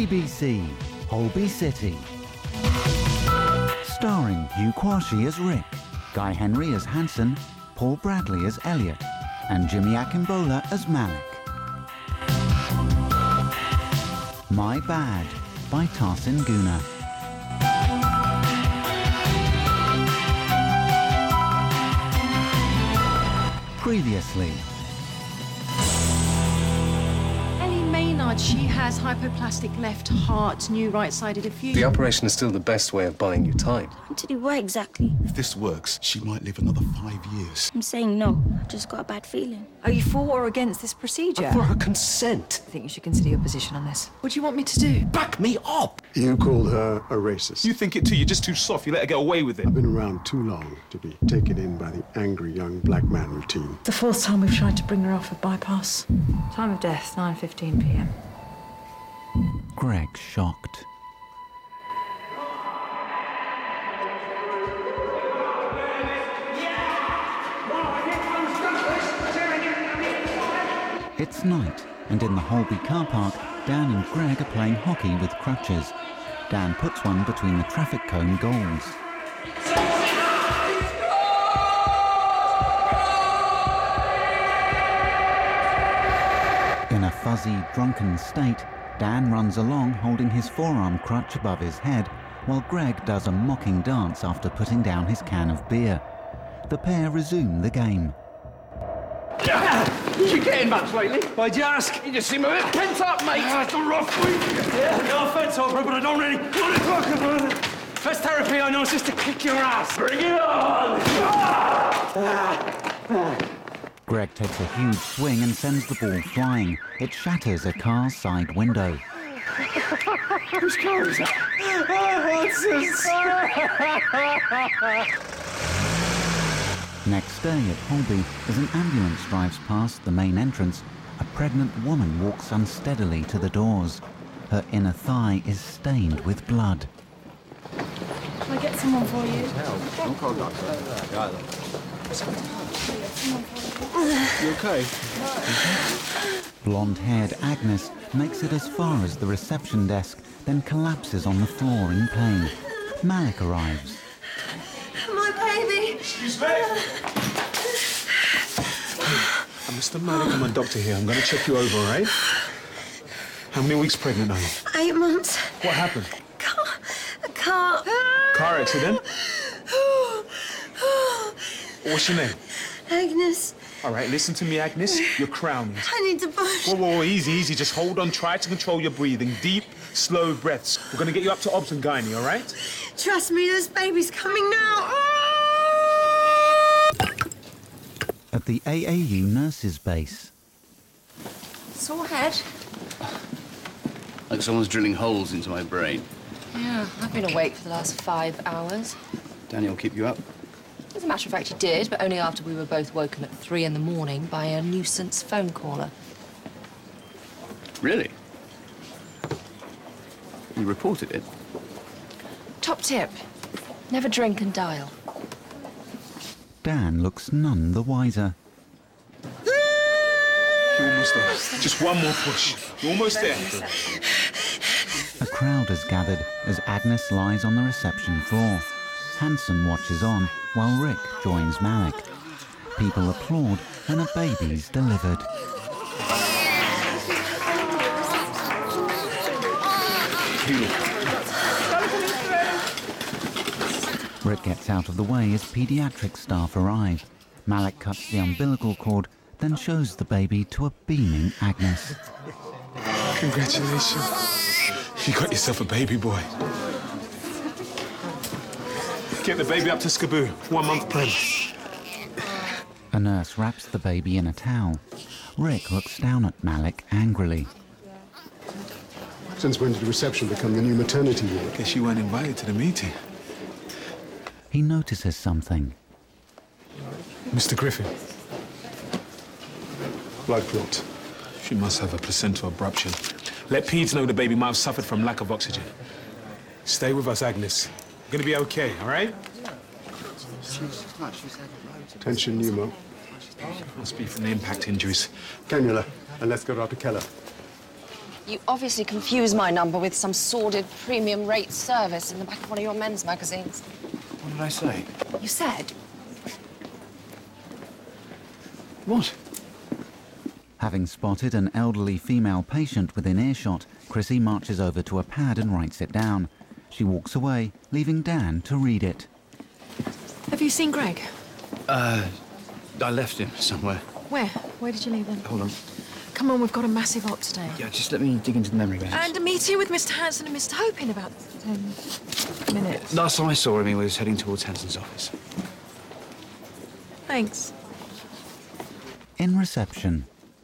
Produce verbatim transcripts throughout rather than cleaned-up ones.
B B C, Holby City. Starring Hugh Quashie as Rick, Guy Henry as Hanson, Paul Bradley as Elliot, and Jimmy Akimbola as Malik. My Bad by Tahsin Guna. Previously. She has hypoplastic left heart, new right-sided effusion. The operation is still the best way of buying you time. To do what exactly? If this works, she might live another five years. I'm saying no. I just got a bad feeling. Are you for or against this procedure? For her consent. I think you should consider your position on this. What do you want me to do? Back me up! You called her a racist. You think it too, you're just too soft, you let her get away with it. I've been around too long to be taken in by the angry young black man routine. The fourth time we've tried to bring her off a bypass. Time of death, nine fifteen p m Greg shocked. It's night, and in the Holby car park, Dan and Greg are playing hockey with crutches. Dan puts one between the traffic cone goals. In a fuzzy, drunken state, Dan runs along holding his forearm crutch above his head, while Greg does a mocking dance after putting down his can of beer. The pair resume the game. You getting much lately? Why'd you ask? You just seem a bit pent up, mate. Ah, it's a rough week. Yeah, no offence, Oprah, but I don't really want to talk about it. First therapy I know is just to kick your ass. Bring it on! Greg takes a huge swing and sends the ball flying. It shatters a car's side window. Whose car is that? Next day at Holby, as an ambulance drives past the main entrance, a pregnant woman walks unsteadily to the doors. Her inner thigh is stained with blood. Can I get someone for you? Don't call doctor. You okay? Blonde-haired Agnes makes it as far as the reception desk, then collapses on the floor in pain. Malik arrives. My baby! Excuse me? I'm Mister Malik, I'm a doctor here. I'm going to check you over, all right? How many weeks pregnant are you? Eight months. What happened? Car. A car. Car accident? What's your name? Agnes. All right, listen to me, Agnes. You're crowning. I need to push. Whoa, whoa, whoa, easy, easy. Just hold on. Try to control your breathing. Deep, slow breaths. We're going to get you up to Obs and Gynae, all right? Trust me, this baby's coming now. At the A A U nurses' base. Sore head? Like someone's drilling holes into my brain. Yeah, I've been awake for the last five hours. Daniel will keep you up. As a matter of fact, he did, but only after we were both woken at three in the morning by a nuisance phone caller. Really? You reported it? Top tip, never drink and dial. Dan looks none the wiser. You're almost there. Just one more push. You're almost there. A crowd has gathered as Agnes lies on the reception floor. Hanson watches on while Rick joins Malik. People applaud when a baby's delivered. Rick gets out of the way as paediatric staff arrive. Malik cuts the umbilical cord, then shows the baby to a beaming Agnes. Congratulations. You got yourself a baby boy. Get the baby up to Skaboo. One month pregnant. A nurse wraps the baby in a towel. Rick looks down at Malik angrily. Since when did the reception become the new maternity ward? Guess you weren't invited to the meeting. He notices something. Mister Griffin. Blood clot. She must have a placental abruption. Let Peds know the baby might have suffered from lack of oxygen. Stay with us, Agnes. We're gonna be okay, all right? Tension pneumo. Must be from the impact injuries. Cannula, and let's go to Doctor Keller. You obviously confuse my number with some sordid premium rate service in the back of one of your men's magazines. What did I say? You said... What? Having spotted an elderly female patient within earshot, Chrissy marches over to a pad and writes it down. She walks away, leaving Dan to read it. Have you seen Greg? Uh, I left him somewhere. Where? Where did you leave him? Hold on. Come on, we've got a massive op today. Yeah, just let me dig into the memory banks. And a meeting with Mister Hanson and Mister Hope in about ten minutes. Last time I saw him, he was heading towards Hanson's office. Thanks. In reception.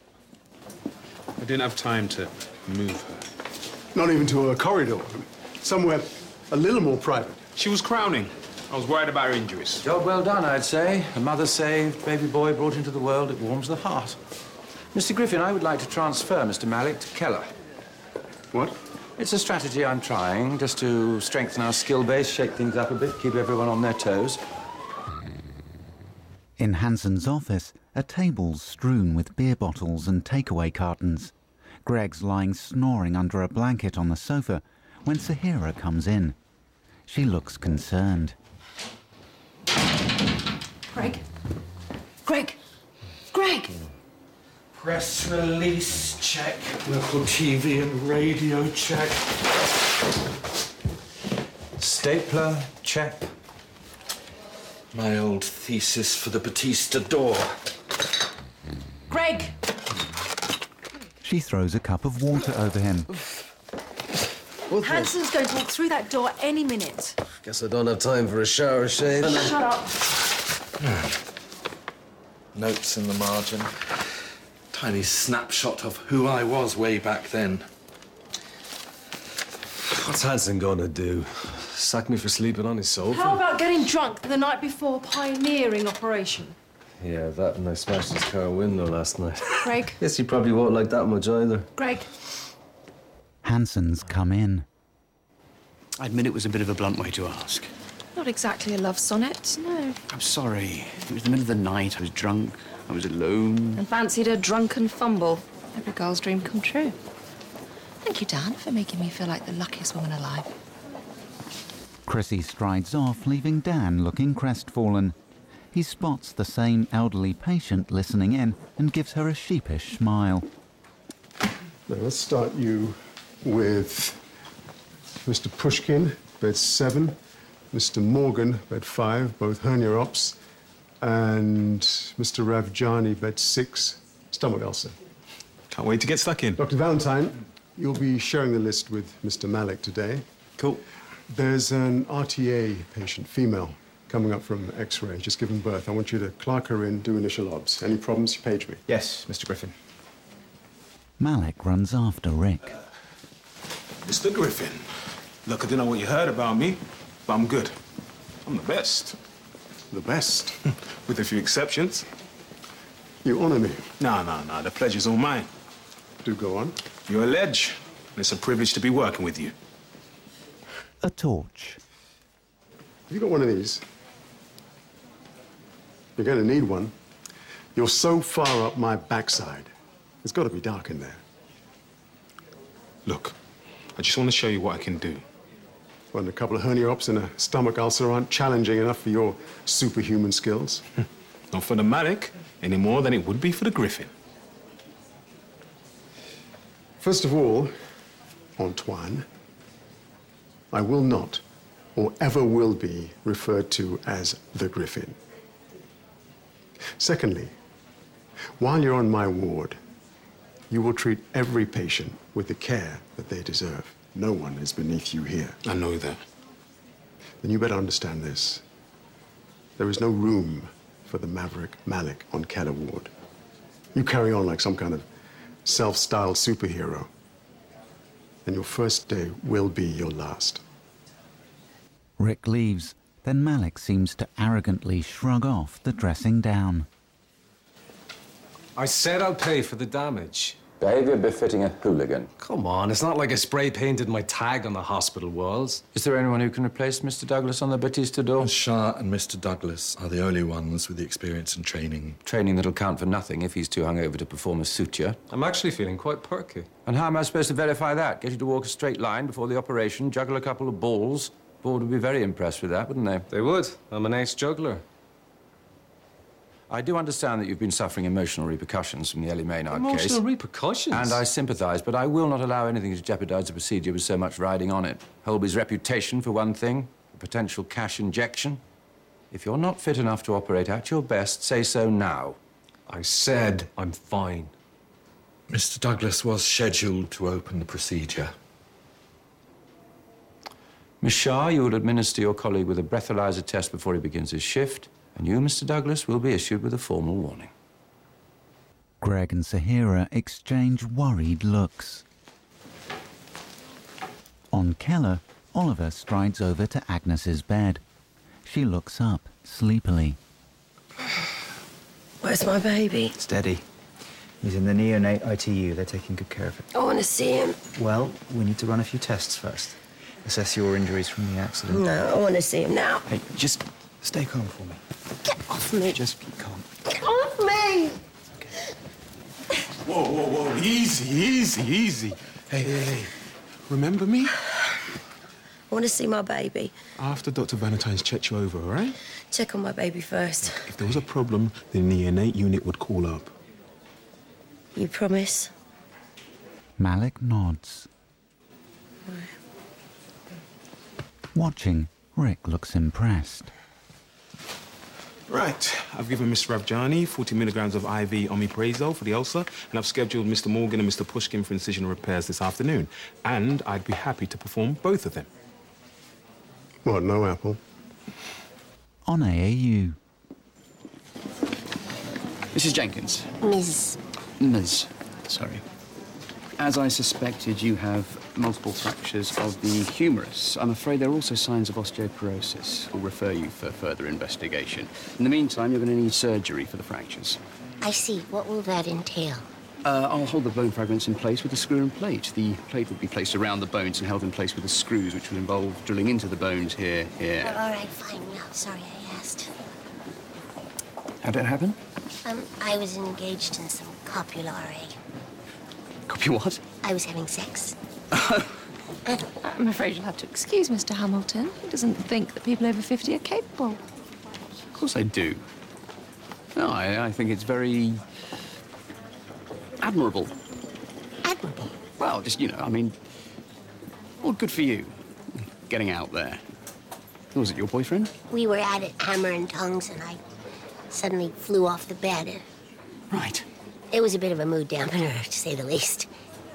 I didn't have time to move her. Not even to a corridor. Somewhere a little more private. She was crowning. I was worried about her injuries. Job well done, I'd say. A mother saved, baby boy brought into the world. It warms the heart. Mister Griffin, I would like to transfer Mister Malik to Keller. What? It's a strategy I'm trying, just to strengthen our skill base, shake things up a bit, keep everyone on their toes. In Hanson's office, a table's strewn with beer bottles and takeaway cartons. Greg's lying snoring under a blanket on the sofa when Sahira comes in. She looks concerned. Greg? Greg? Greg! Press release check. Local T V and radio check. Stapler, check. My old thesis for the Batista door. Greg! She throws a cup of water over him. Hanson's going to walk through that door any minute. Guess I don't have time for a shower shave. Shut up. Notes in the margin. Tiny snapshot of who I was way back then. What's Hanson gonna do? Sack me for sleeping on his sofa? How about getting drunk the night before a pioneering operation? Yeah, that and I smashed his car window last night. Greg? Guess he probably won't like that much either. Greg? Hanson's come in. I admit it was a bit of a blunt way to ask. Not exactly a love sonnet, no. I'm sorry. It was the middle of the night. I was drunk. I was alone. And fancied a drunken fumble. Every girl's dream come true. Thank you, Dan, for making me feel like the luckiest woman alive. Chrissy strides off, leaving Dan looking crestfallen. He spots the same elderly patient listening in and gives her a sheepish smile. Now, let's start you with Mister Pushkin, bed seven, Mister Morgan, bed five, both hernia ops, and Mister Ravjani, bed six, stomach ulcer. Can't wait to get stuck in. Doctor Valentine, you'll be sharing the list with Mister Malik today. Cool. There's an R T A patient, female, coming up from X-ray, just given birth. I want you to clerk her in, do initial obs. Any problems, you page me. Yes, Mister Griffin. Malik runs after Rick. Mister Griffin, look, I don't know what you heard about me, but I'm good. I'm the best. The best? With a few exceptions. You honor me. No, no, no, the pleasure's all mine. Do go on. You're a ledge, and it's a privilege to be working with you. A torch. Have you got one of these? You're going to need one. You're so far up my backside. It's got to be dark in there. Look, I just want to show you what I can do. When a couple of hernia ops and a stomach ulcer aren't challenging enough for your superhuman skills. Not for the Malik, any more than it would be for the Griffin. First of all, Antoine, I will not, or ever will be, referred to as the Griffin. Secondly, while you're on my ward, you will treat every patient with the care that they deserve. No one is beneath you here. I know that. Then you better understand this. There is no room for the maverick Malik on Keller ward. You carry on like some kind of self-styled superhero, and your first day will be your last. Rick leaves, then Malik seems to arrogantly shrug off the dressing down. I said I'll pay for the damage. Behaviour befitting a hooligan. Come on, it's not like I spray-painted my tag on the hospital walls. Is there anyone who can replace Mister Douglas on the Batista door? Shah and Mister Douglas are the only ones with the experience and training. Training that'll count for nothing if he's too hungover to perform a suture. I'm actually feeling quite perky. And how am I supposed to verify that? Get you to walk a straight line before the operation, juggle a couple of balls? The board would be very impressed with that, wouldn't they? They would. I'm an ace juggler. I do understand that you've been suffering emotional repercussions from the Ellie Maynard Emotional case. Emotional repercussions? And I sympathise, but I will not allow anything to jeopardise the procedure with so much riding on it. Holby's reputation, for one thing, a potential cash injection. If you're not fit enough to operate at your best, say so now. I said I'm fine. Mister Douglas was scheduled to open the procedure. Miss Shah, you will administer your colleague with a breathalyzer test before he begins his shift. And you, Mister Douglas, will be issued with a formal warning. Greg and Sahira exchange worried looks. On Keller, Oliver strides over to Agnes's bed. She looks up sleepily. Where's my baby? Steady. He's in the neonate I T U. They're taking good care of him. I want to see him. Well, we need to run a few tests first. Assess your injuries from the accident. No, I want to see him now. Hey, just stay calm for me. Get off me. Just be calm. Get off me! Whoa, whoa, whoa. Easy, easy, easy. Hey, hey, hey. Remember me? I want to see my baby. After Doctor Valentine's checked you over, all right? Check on my baby first. If there was a problem, the neonate unit would call up. You promise? Malik nods. Watching, Rick looks impressed. Right, I've given Mister Ravjani forty milligrams of I V omeprazole for the ulcer, and I've scheduled Mister Morgan and Mister Pushkin for incision repairs this afternoon. And I'd be happy to perform both of them. What, no apple? On A A U. Missus Jenkins. Miz Miz Sorry. As I suspected, you have multiple fractures of the humerus. I'm afraid there are also signs of osteoporosis. We'll refer you for further investigation. In the meantime, you're going to need surgery for the fractures. I see. What will that entail? Uh, I'll hold the bone fragments in place with a screw and plate. The plate will be placed around the bones and held in place with the screws, which will involve drilling into the bones here, here. All right, fine. No, sorry I asked. How did it happen? Um, I was engaged in some copulare. Copy what? I was having sex. I'm afraid you'll have to excuse Mister Hamilton. He doesn't think that people over fifty are capable. Of course I do. No, I, I think it's very admirable. Admirable? Well, just, you know, I mean, well, good for you, getting out there. Was it your boyfriend? We were at it, hammer and tongs, and I suddenly flew off the bed. Right. It was a bit of a mood dampener, to say the least.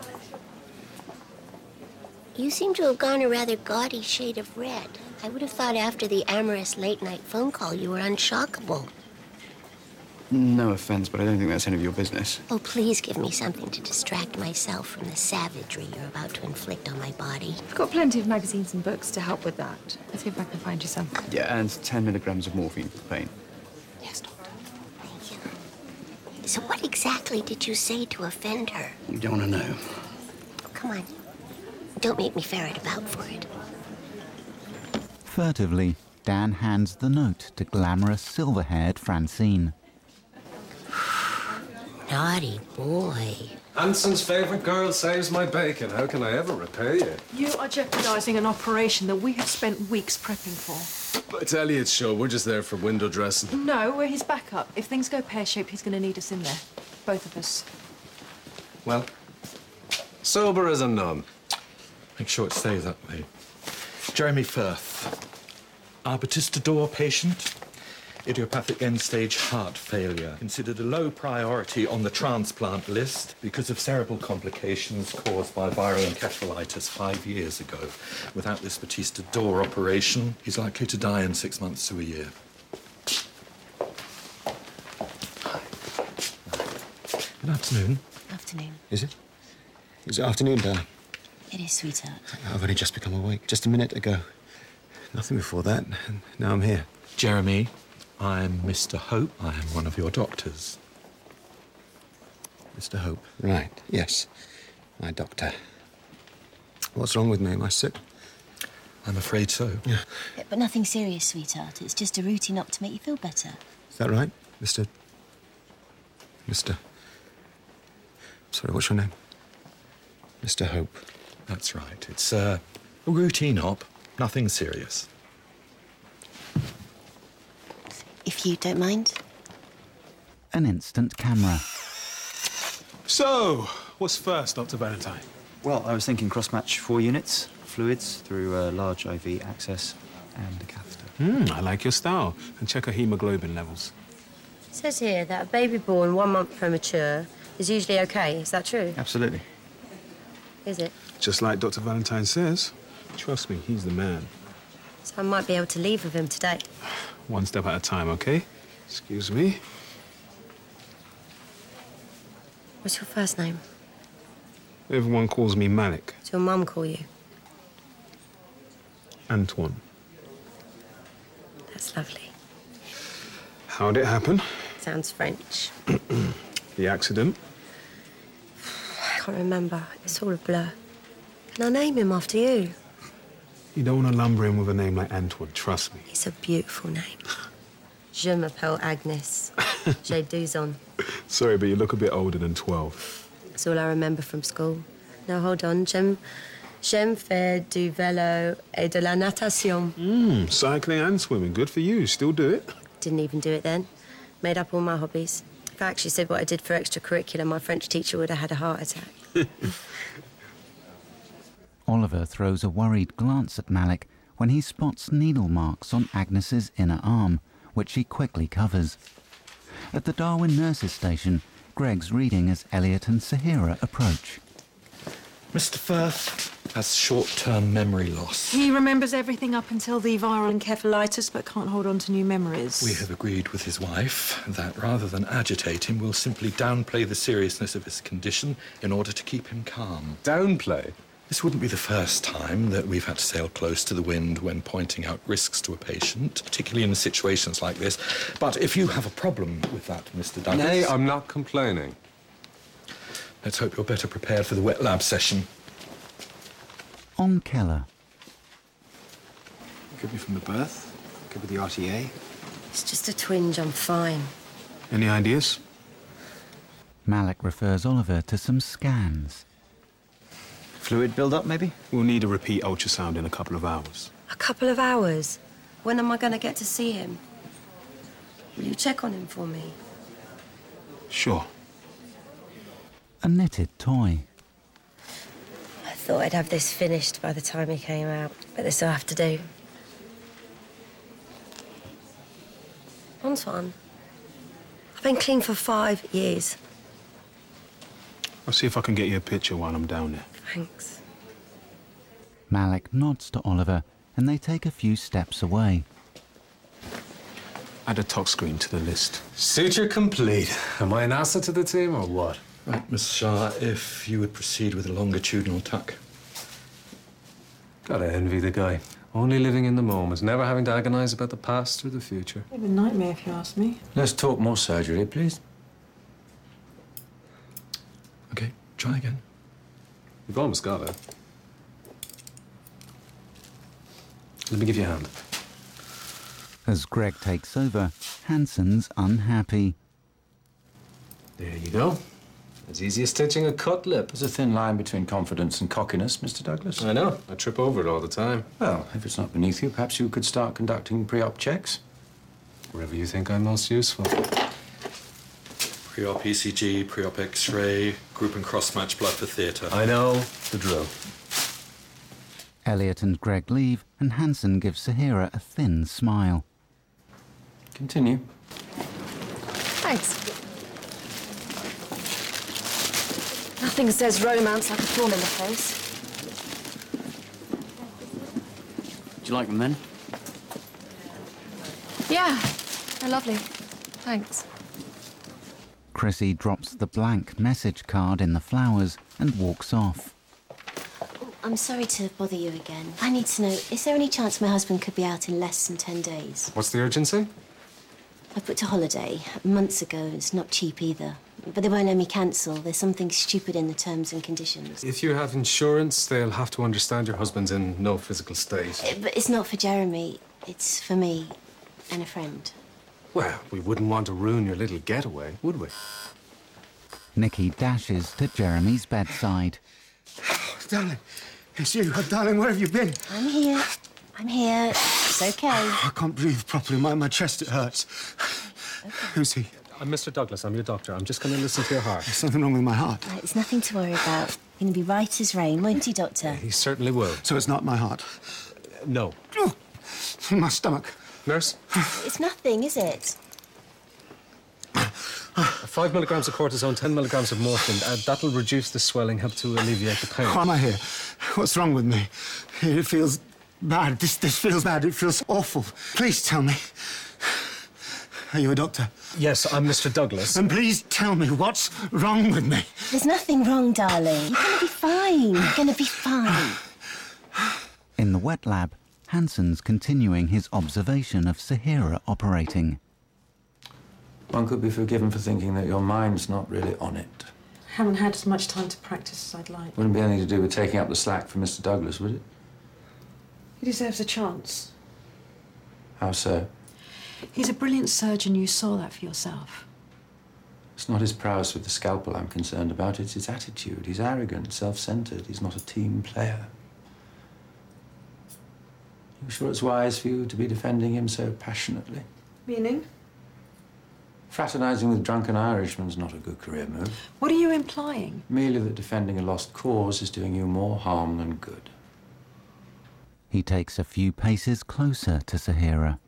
You seem to have gone a rather gaudy shade of red. I would have thought after the amorous late-night phone call you were unshockable. No offense, but I don't think that's any of your business. Oh, please give me something to distract myself from the savagery you're about to inflict on my body. I've got plenty of magazines and books to help with that. Let's see if I can find you some. Yeah, and ten milligrams of morphine for pain. Yes, Doctor. Thank you. So what exactly did you say to offend her? You don't want to know. Oh, come on. Don't make me ferret about for it. Furtively, Dan hands the note to glamorous silver-haired Francine. Naughty boy. Hanson's favourite girl saves my bacon. How can I ever repay you? You are jeopardising an operation that we have spent weeks prepping for. It's Elliot's show. We're just there for window dressing. No, we're his backup. If things go pear-shaped, he's going to need us in there. Both of us. Well, sober as a nun. Make sure it stays that way. Jeremy Firth, our Batista door patient, idiopathic end-stage heart failure, considered a low priority on the transplant list because of cerebral complications caused by viral encephalitis five years ago. Without this Batista door operation, he's likely to die in six months to a year. Good afternoon. Afternoon. Is it? Is it afternoon, darling? It is, sweetheart. I've only just become awake, just a minute ago. Nothing before that, and now I'm here. Jeremy, I'm Mister Hope. I am one of your doctors. Mister Hope. Right, yes. My doctor. What's wrong with me? Am I sick? I'm afraid so. Yeah. Yeah, but nothing serious, sweetheart. It's just a routine up to make you feel better. Is that right, Mister Mister Sorry, what's your name? Mister Hope. That's right. It's uh, a routine op. Nothing serious. If you don't mind. An instant camera. So, what's first, Doctor Valentine? Well, I was thinking cross-match four units, fluids through a large I V access and a catheter. Hmm, I like your style. And check her hemoglobin levels. It says here that a baby born one month premature is usually okay. Is that true? Absolutely. Is it? Just like Doctor Valentine says. Trust me, he's the man. So I might be able to leave with him today. One step at a time, okay? Excuse me. What's your first name? Everyone calls me Malik. Does your mum call you? Antoine. That's lovely. How'd it happen? Sounds French. The accident? I can't remember. It's all a blur. Can I name him after you? You don't want to lumber in with a name like Antoine, trust me. It's a beautiful name. Je m'appelle Agnes. J'ai douze ans. Sorry, but you look a bit older than twelve. That's all I remember from school. Now, hold on. J'aime, j'aime faire du vélo et de la natation. Mmm, cycling and swimming. Good for you. Still do it? Didn't even do it then. Made up all my hobbies. If I actually said what I did for extracurricular, my French teacher would have had a heart attack. Oliver throws a worried glance at Malik when he spots needle marks on Agnes's inner arm, which she quickly covers. At the Darwin nurses' station, Greg's reading as Elliot and Sahira approach. Mister Firth has short-term memory loss. He remembers everything up until the viral encephalitis, but can't hold on to new memories. We have agreed with his wife that rather than agitate him, we'll simply downplay the seriousness of his condition in order to keep him calm. Downplay? This wouldn't be the first time that we've had to sail close to the wind when pointing out risks to a patient, particularly in situations like this. But if you have a problem with that, Mister Douglas... Nay, I'm not complaining. Let's hope you're better prepared for the wet lab session. On Keller. Could be from the birth, could be the R T A. It's just a twinge, I'm fine. Any ideas? Malik refers Oliver to some scans. Fluid build-up, maybe? We'll need a repeat ultrasound in a couple of hours. A couple of hours? When am I going to get to see him? Will you check on him for me? Sure. A knitted toy. I thought I'd have this finished by the time he came out, but this will have to do. Antoine, I've been clean for five years. I'll see if I can get you a picture while I'm down there. Thanks. Malik nods to Oliver, and they take a few steps away. Add a tox screen to the list. Suture complete. Am I an asset to the team or what? Right, Miss Shah, if you would proceed with a longitudinal tuck. Gotta envy the guy. Only living in the moment, never having to agonize about the past or the future. Bit of a nightmare, if you ask me. Let's talk more surgery, please. Okay, try again. You've almost got it. Let me give you a hand. As Greg takes over, Hansen's unhappy. There you go. As easy as stitching a cut lip. There's a thin line between confidence and cockiness, Mister Douglas. I know. I trip over it all the time. Well, if it's not beneath you, perhaps you could start conducting pre-op checks. Wherever you think I'm most useful. Pre-op E C G, pre-op X-ray, group and cross-match blood for theatre. I know the drill. Elliot and Greg leave, and Hansen gives Sahira a thin smile. Continue. Thanks. Nothing says romance like a thorn in the face. Do you like them then? Yeah, they're lovely. Thanks. Chrissy drops the blank message card in the flowers and walks off. Oh, I'm sorry to bother you again. I need to know, is there any chance my husband could be out in less than ten days? What's the urgency? I booked a holiday months ago. It's not cheap either. But they won't let me cancel. There's something stupid in the terms and conditions. If you have insurance, they'll have to understand your husband's in no physical state. Uh, But it's not for Jeremy. It's for me and a friend. Well, we wouldn't want to ruin your little getaway, would we? Nikki dashes to Jeremy's bedside. Darling, it's you. Oh, darling, where have you been? I'm here. I'm here. It's okay. I can't breathe properly. My, my chest, it hurts. Who's he? I'm Mister Douglas. I'm your doctor. I'm just going to listen to your heart. There's something wrong with my heart. Right, it's nothing to worry about. You're going to be right as rain, won't he, Doctor? He certainly will. So it's not my heart? No. Oh, in my stomach. Nurse? It's nothing, is it? Five milligrams of cortisone, ten milligrams of morphine. Uh, that'll reduce the swelling, help to alleviate the pain. Why am I here? What's wrong with me? It feels bad. This, this feels bad. It feels awful. Please tell me. Are you a doctor? Yes, I'm Mister Douglas. And please tell me what's wrong with me. There's nothing wrong, darling. You're going to be fine. You're going to be fine. In the wet lab, Hansen's continuing his observation of Sahira operating. One could be forgiven for thinking that your mind's not really on it. Haven't had as much time to practice as I'd like. Wouldn't be anything to do with taking up the slack from Mister Douglas, would it? He deserves a chance. How so? He's a brilliant surgeon. You saw that for yourself. It's not his prowess with the scalpel I'm concerned about. It's his attitude. He's arrogant, self-centered. He's not a team player. You sure it's wise for you to be defending him so passionately? Meaning? Fraternizing with drunken Irishmen's not a good career move. What are you implying? Merely that defending a lost cause is doing you more harm than good. He takes a few paces closer to Sahira.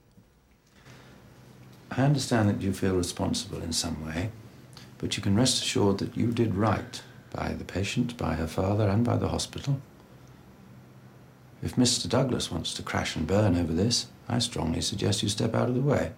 I understand that you feel responsible in some way, but you can rest assured that you did right by the patient, by her father, and by the hospital. If Mister Douglas wants to crash and burn over this, I strongly suggest you step out of the way.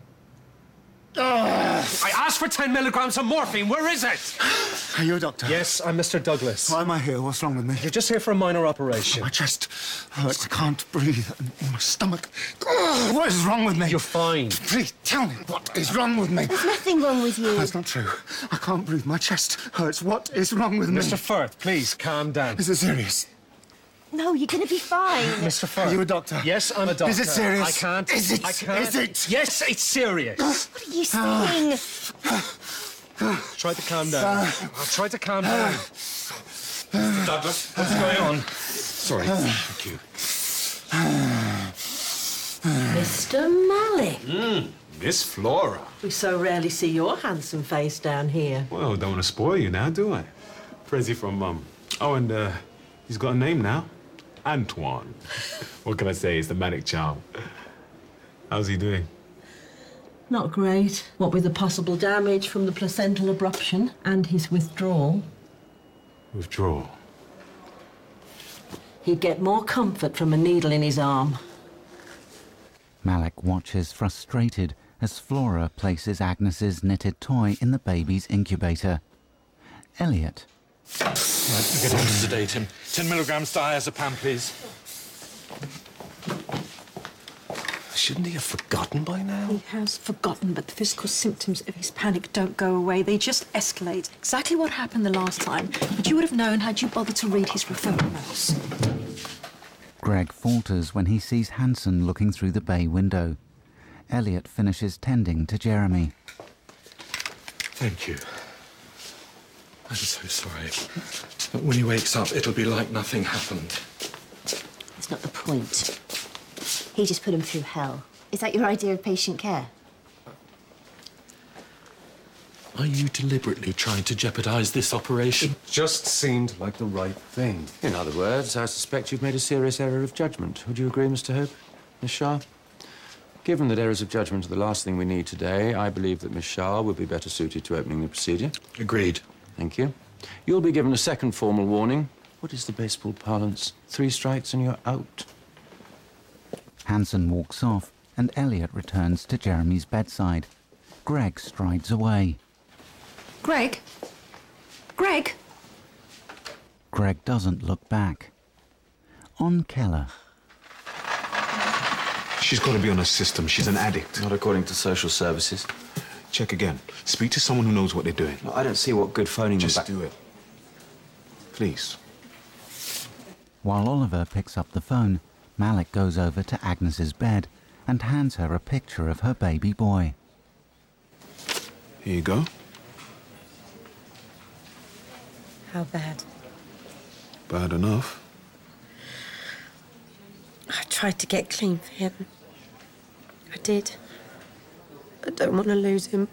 I asked for ten milligrams of morphine. Where is it? Are you a doctor? Yes, I'm Mister Douglas. Why am I here? What's wrong with me? You're just here for a minor operation. My chest hurts. I can't breathe. In my stomach. Oh, what is wrong with me? You're fine. Please tell me what is wrong with me. There's nothing wrong with you. That's not true. I can't breathe. My chest hurts. What is wrong with me? Mister Firth, please, calm down. Is it serious? No, you're going to be fine. Mister Firth. Are you a doctor? Yes, I'm a doctor. Is it serious? I can't. Is it? I can't. Is it? Yes, it's serious. What are you saying? Try to calm down. I'll try to calm down. Mister Douglas, what's going on? Sorry. Thank you. Mister Malik. Mm, Miss Flora. We so rarely see your handsome face down here. Well, don't want to spoil you now, do I? Prezi from Mum. Oh, and uh, he's got a name now. Antoine. What can I say? It's the manic charm. How's he doing? Not great. What with the possible damage from the placental abruption and his withdrawal. Withdrawal? He'd get more comfort from a needle in his arm. Malik watches frustrated as Flora places Agnes's knitted toy in the baby's incubator. Elliot. Right, we get him to sedate him. Ten milligrams diazepam, please. Shouldn't he have forgotten by now? He has forgotten, but the physical symptoms of his panic don't go away. They just escalate. Exactly what happened the last time. But you would have known had you bothered to read his referral notes. Greg falters when he sees Hansen looking through the bay window. Elliot finishes tending to Jeremy. Thank you. I'm so sorry. But when he wakes up, it'll be like nothing happened. That's not the point. He just put him through hell. Is that your idea of patient care? Are you deliberately trying to jeopardize this operation? It just seemed like the right thing. In other words, I suspect you've made a serious error of judgment. Would you agree, Mister Hope? Miss Shah? Given that errors of judgment are the last thing we need today, I believe that Miss Shah would be better suited to opening the procedure. Agreed. Thank you. You'll be given a second formal warning. What is the baseball parlance? Three strikes and you're out. Hansen walks off, and Elliot returns to Jeremy's bedside. Greg strides away. Greg? Greg? Greg doesn't look back. On Keller. She's got to be on a system. She's an addict. Not according to social services. Check again. Speak to someone who knows what they're doing. No, I don't see what good phoning Just them back. do it. Please. While Oliver picks up the phone, Malik goes over to Agnes's bed and hands her a picture of her baby boy. Here you go. How bad? Bad enough. I tried to get clean for him. I did. I don't want to lose him.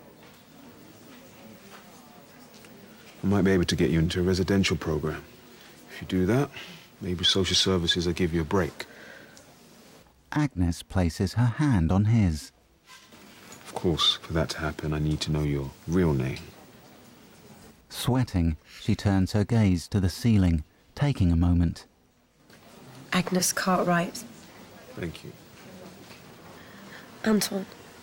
I might be able to get you into a residential program. If you do that, maybe social services will give you a break. Agnes places her hand on his. Of course, for that to happen, I need to know your real name. Sweating, she turns her gaze to the ceiling, taking a moment. Agnes Cartwright. Thank you. Antoine.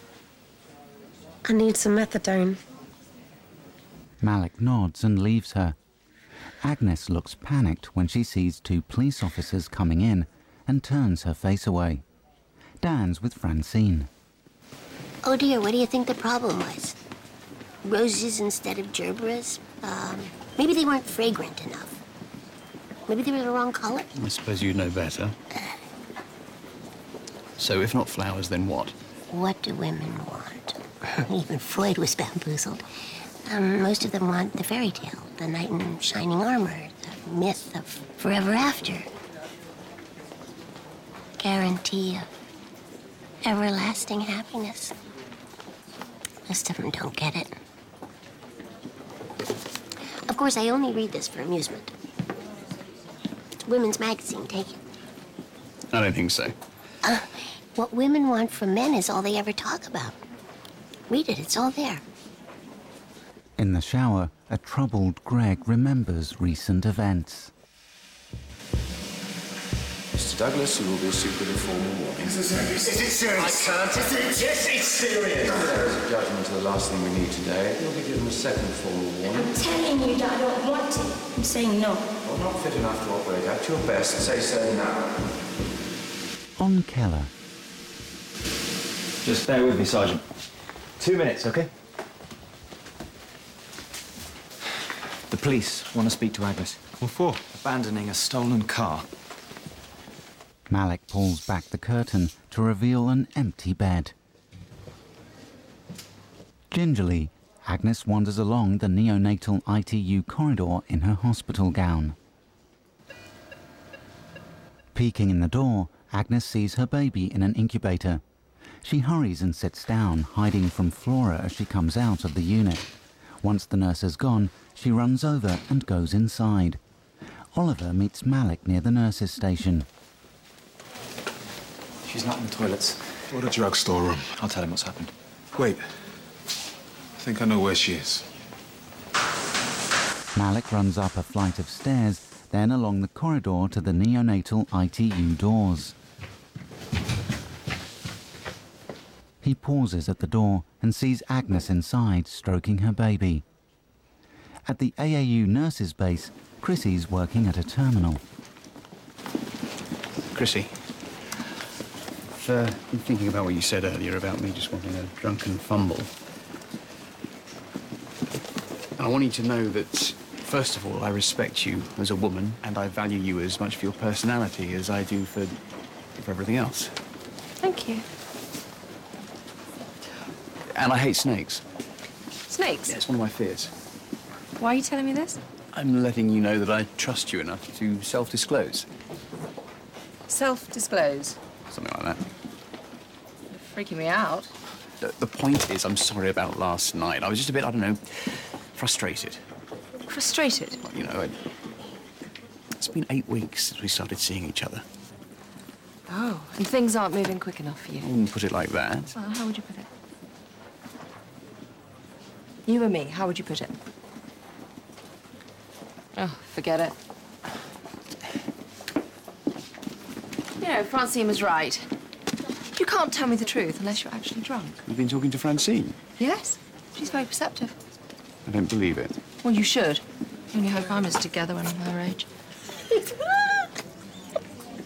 I need some methadone. Malik nods and leaves her. Agnes looks panicked when she sees two police officers coming in and turns her face away. Dan's with Francine. Oh dear, what do you think the problem was? Roses instead of gerberas? Um, maybe they weren't fragrant enough. Maybe they were the wrong color. I suppose you know better. So if not flowers, then what? What do women want? Even Freud was bamboozled. Um, most of them want the fairy tale, the knight in shining armor, the myth of forever after. Guarantee of everlasting happiness. Most of them don't get it. Of course, I only read this for amusement. It's women's magazine, take it. I don't think so. Uh, what women want from men is all they ever talk about. Read it, it's all there. In the shower, a troubled Greg remembers recent events. Mister Douglas, you will be issued with a formal warning. Is it serious? Is it serious? I can't. Is it? Yes, it's serious. There is a judgment to the last thing we need today. You'll be given a second formal warning. I'm telling you that I don't want to. I'm saying no. You're not fit enough to operate. At your best, say so now. On Keller. Just bear with me, Sergeant. Two minutes, okay? The police want to speak to Agnes. What for? Abandoning a stolen car. Malik pulls back the curtain to reveal an empty bed. Gingerly, Agnes wanders along the neonatal I T U corridor in her hospital gown. Peeking in the door, Agnes sees her baby in an incubator. She hurries and sits down, hiding from Flora as she comes out of the unit. Once the nurse has gone, she runs over and goes inside. Oliver meets Malik near the nurse's station. She's not in the toilets. Or the drugstore room. I'll tell him what's happened. Wait. I think I know where she is. Malik runs up a flight of stairs, then along the corridor to the neonatal I T U doors. He pauses at the door and sees Agnes inside, stroking her baby. At the A A U nurses' base, Chrissy's working at a terminal. Chrissy, I've uh, been thinking about what you said earlier about me just wanting a drunken fumble. And I want you to know that, first of all, I respect you as a woman, and I value you as much for your personality as I do for, for everything else. Thank you. And I hate snakes. Snakes? Yeah, it's one of my fears. Why are you telling me this? I'm letting you know that I trust you enough to self-disclose. Self-disclose? Something like that. You're freaking me out. The, the point is, I'm sorry about last night. I was just a bit, I don't know, frustrated. Frustrated? You know, I, it's been eight weeks since we started seeing each other. Oh, and things aren't moving quick enough for you. I wouldn't put it like that. Well, how would you put it? You and me, how would you put it? Oh, forget it. You know, Francine was right. You can't tell me the truth unless you're actually drunk. You've been talking to Francine? Yes, she's very perceptive. I don't believe it. Well, you should. You only hope I'm as together when I'm her age.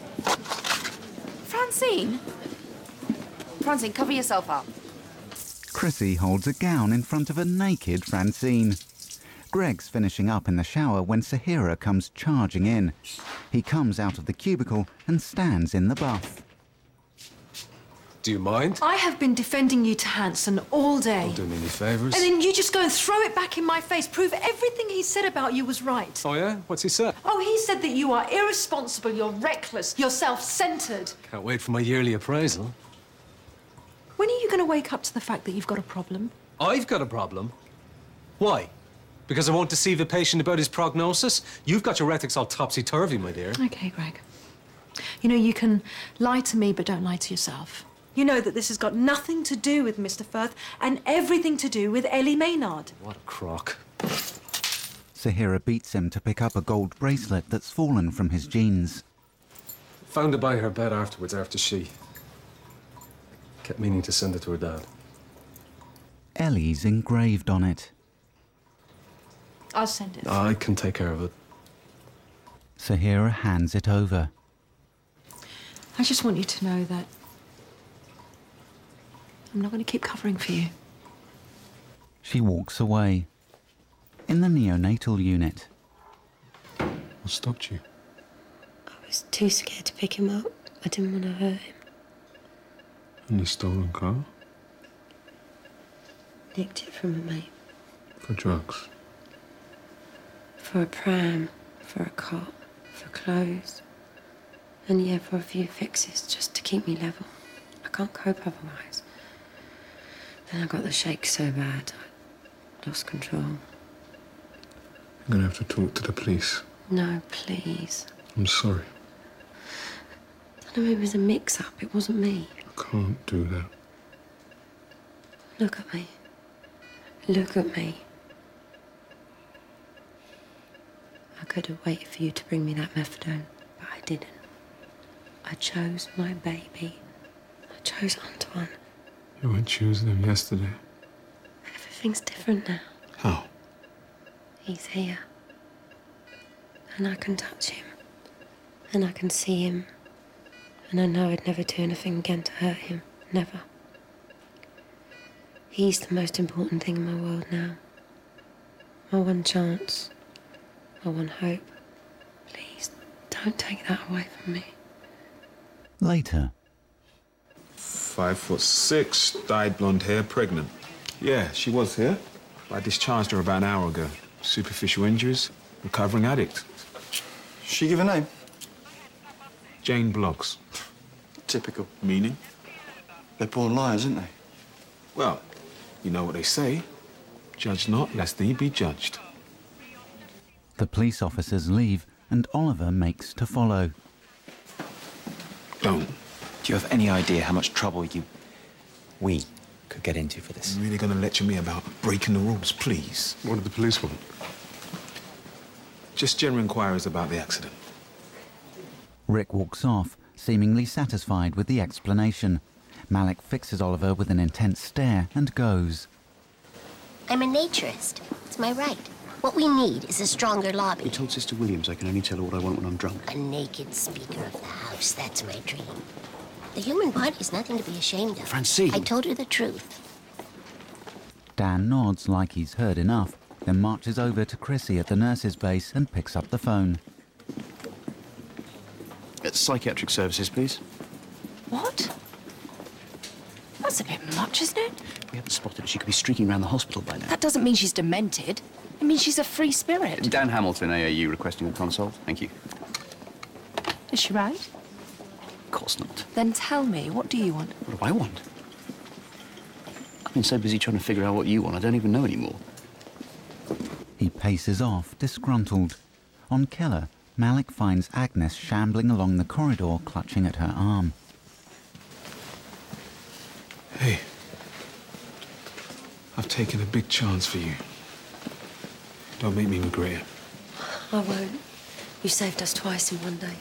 Francine? Francine, cover yourself up. Chrissy holds a gown in front of a naked Francine. Greg's finishing up in the shower when Sahira comes charging in. He comes out of the cubicle and stands in the buff. Do you mind? I have been defending you to Hanson all day. Don't do me any favours. And then you just go and throw it back in my face, prove everything he said about you was right. Oh, yeah? What's he said? Oh, he said that you are irresponsible, you're reckless, you're self-centred. Can't wait for my yearly appraisal. When are you going to wake up to the fact that you've got a problem? I've got a problem. Why? Because I won't deceive a patient about his prognosis? You've got your ethics all topsy-turvy, my dear. OK, Greg. You know, you can lie to me, but don't lie to yourself. You know that this has got nothing to do with Mister Firth and everything to do with Ellie Maynard. What a crock. Sahira beats him to pick up a gold bracelet that's fallen from his jeans. Found it by her bed afterwards, after she... kept meaning to send it to her dad. Ellie's engraved on it. I'll send it. I can take care of it. Sahira hands it over. I just want you to know that I'm not going to keep covering for you. She walks away. In the neonatal unit. What stopped you? I was too scared to pick him up. I didn't want to hurt him. And the stolen car? Nicked it from a mate. For drugs? For a pram, for a cot, for clothes. And yeah, for a few fixes, just to keep me level. I can't cope otherwise. Then I got the shake so bad, I lost control. You're gonna have to talk to the police. No, please. I'm sorry. Tell them it was a mix-up. It wasn't me. I can't do that. Look at me. Look at me. I could have waited for you to bring me that methadone, but I didn't. I chose my baby. I chose Antoine. You weren't choosing him yesterday. Everything's different now. How? He's here. And I can touch him. And I can see him. And I know I'd never do anything again to hurt him. Never. He's the most important thing in my world now. My one chance. My one hope. Please, don't take that away from me. Later. Five foot six, dyed blonde hair, pregnant. Yeah, she was here. I discharged her about an hour ago. Superficial injuries, recovering addict. She give a name? Jane Bloggs. Typical. Meaning? They're born liars, aren't they? Well, you know what they say. Judge not, lest thee be judged. The police officers leave, and Oliver makes to follow. Don't. Do you have any idea how much trouble you... we could get into for this? You really gonna lecture me about breaking the rules, please? What did the police want? Just general inquiries about the accident. Rick walks off, seemingly satisfied with the explanation. Malik fixes Oliver with an intense stare and goes. I'm a naturist. It's my right. What we need is a stronger lobby. You told Sister Williams I can only tell her what I want when I'm drunk. A naked speaker of the house. That's my dream. The human body is nothing to be ashamed of. Francine! I told her the truth. Dan nods like he's heard enough, then marches over to Chrissy at the nurse's base and picks up the phone. Uh, psychiatric services, please. What? That's a bit much, isn't it? We haven't spotted her. She could be streaking around the hospital by now. That doesn't mean she's demented. It means she's a free spirit. Dan Hamilton, A A U, requesting a consult. Thank you. Is she right? Of course not. Then tell me, what do you want? What do I want? I've been so busy trying to figure out what you want, I don't even know anymore. He paces off, disgruntled. On Keller, Malik finds Agnes shambling along the corridor, clutching at her arm. Hey. I've taken a big chance for you. Don't make me regret it. I won't. You saved us twice in one day.